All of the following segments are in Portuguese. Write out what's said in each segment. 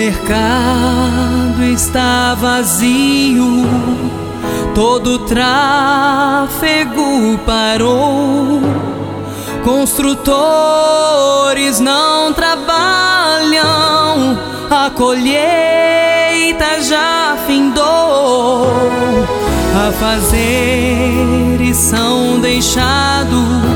mercado está vazio, todo tráfego parou, construtores não trabalham, a colheita já findou, afazeres são deixados,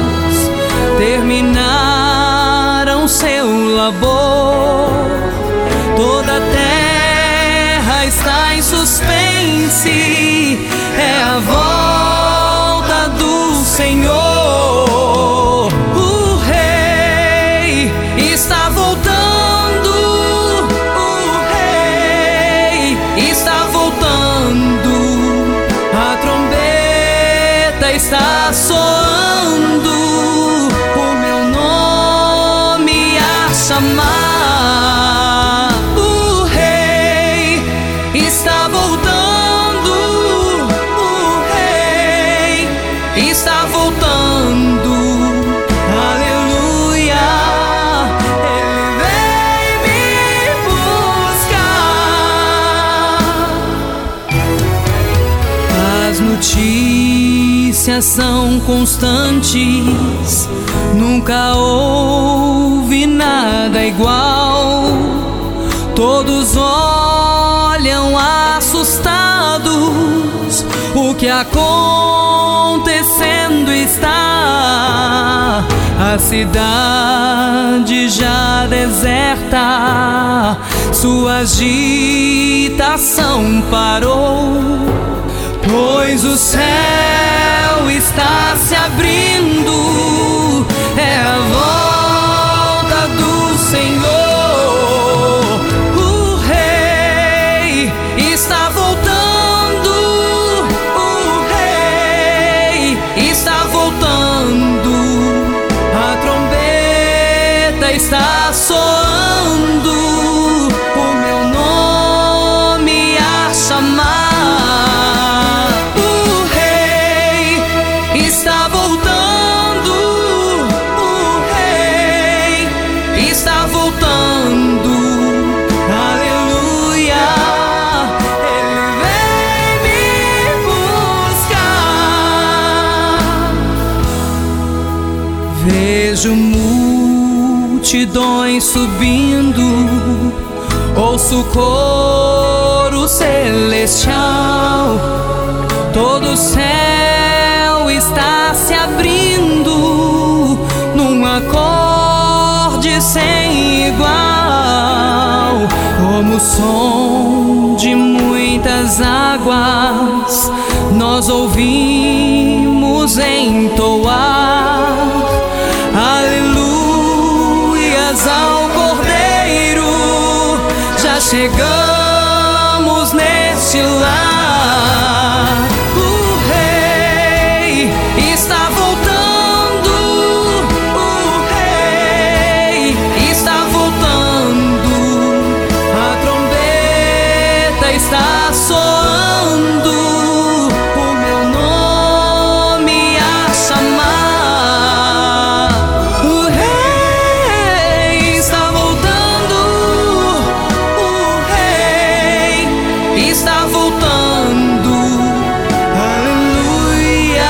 terminaram seu labor, toda a terra está em suspense, é a volta do Senhor. O Rei está voltando, o Rei está voltando, a trombeta está soando, o meu nome a chamar. Está voltando, aleluia, Ele vem me buscar. As notícias são constantes, nunca houve nada igual, todos olham assustados, o que acontecendo está, a cidade já deserta, sua agitação parou, pois o céu está se abrindo, é a volta do Senhor. O Rei está voltando, o Rei está voltando, a trombeta está soando, o meu nome a chamar. O Rei está voltando, o Rei está voltando, aleluia, Ele vem me buscar. Vejo multidões subindo, ouço o coro celestial, todo o céu está se abrindo num acorde sem igual, como o som de muitas águas nós ouvimos entoar, aleluias ao Cordeiro, já chegamos neste lar. O Rei está voltando, o Rei está voltando, a trombeta está soando, o meu nome a chamar. O Rei está voltando, o Rei está voltando, aleluia,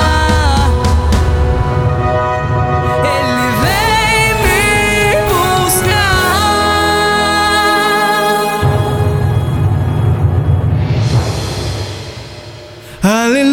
Ele vem me buscar. Aleluia.